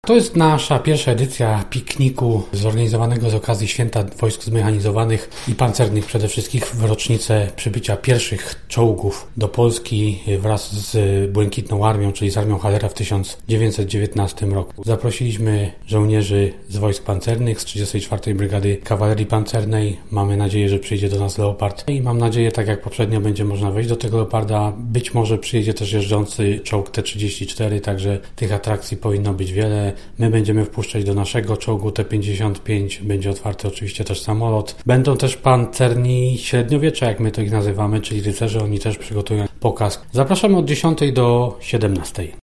To jest nasza pierwsza edycja pikniku zorganizowanego z okazji Święta Wojsk Zmechanizowanych i Pancernych, przede wszystkim w rocznicę przybycia pierwszych czołgów do Polski wraz z Błękitną Armią, czyli z Armią Hallera w 1919 roku. Zaprosiliśmy żołnierzy z wojsk pancernych, z 34. Brygady Kawalerii Pancernej. Mamy nadzieję, że przyjdzie do nas Leopard i mam nadzieję, tak jak poprzednio, będzie można wejść do tego Leoparda. Być może przyjedzie też jeżdżący czołg T-34, także tych atrakcji powinno być wiele. My będziemy wpuszczać do naszego czołgu T-55, będzie otwarty oczywiście też samolot. Będą też pancerni średniowiecza, jak my to ich nazywamy, czyli rycerze, oni też przygotują pokaz. Zapraszamy od 10 do 17.